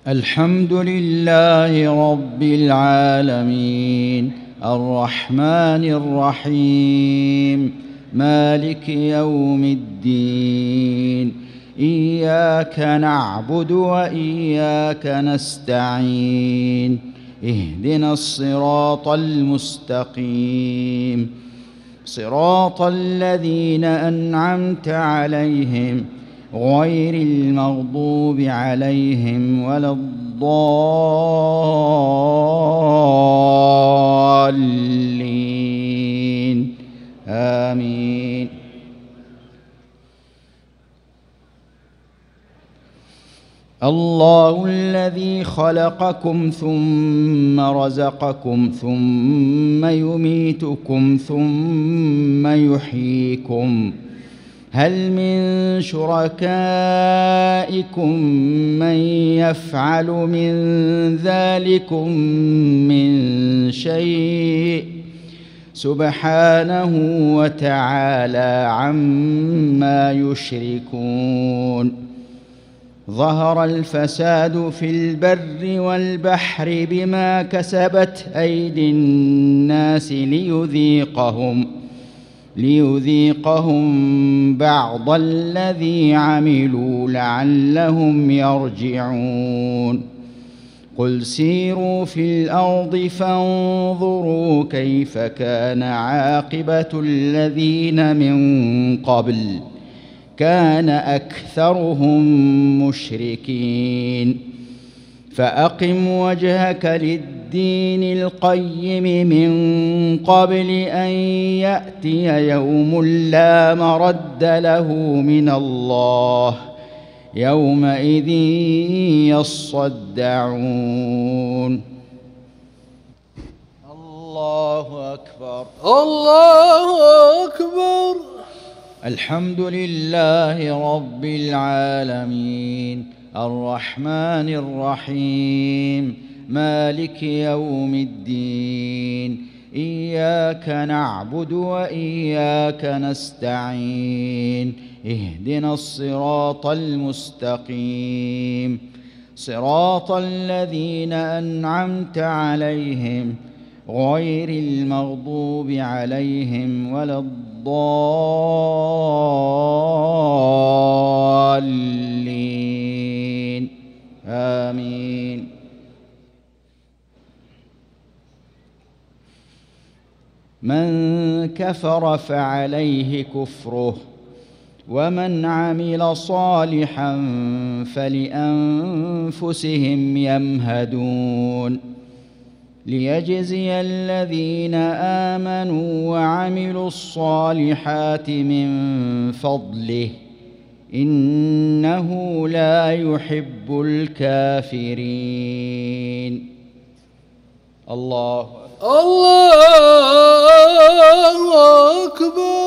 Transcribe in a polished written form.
الحمد لله رب العالمين الرحمن الرحيم مالك يوم الدين إياك نعبد وإياك نستعين اهدنا الصراط المستقيم صراط الذين أنعمت عليهم غير المغضوب عليهم ولا الضالين آمين. الله الذي خلقكم ثم رزقكم ثم يميتكم ثم يحييكم هل من شركائكم من يفعل من ذلكم من شيء سبحانه وتعالى عما يشركون. ظهر الفساد في البر والبحر بما كسبت أيدي الناس ليذيقهم بعض الذي عملوا لعلهم يرجعون. قل سيروا في الأرض فانظروا كيف كان عاقبة الذين من قبل كان أكثرهم مشركين. فأقم وجهك للدين القيم من قبل أن يأتي يوم لا مرد له من الله يومئذ يصدعون. الله أكبر الله أكبر. الحمد لله رب العالمين الرحمن الرحيم مالك يوم الدين إياك نعبد وإياك نستعين اهدنا الصراط المستقيم صراط الذين أنعمت عليهم غير المغضوب عليهم ولا الضالين آمين. من كفر فعليه كفره ومن عمل صالحا فلأنفسهم يمهدون. ليجزي الذين آمنوا وعملوا الصالحات من فضله إنه لا يحب الكافرين. الله أكبر.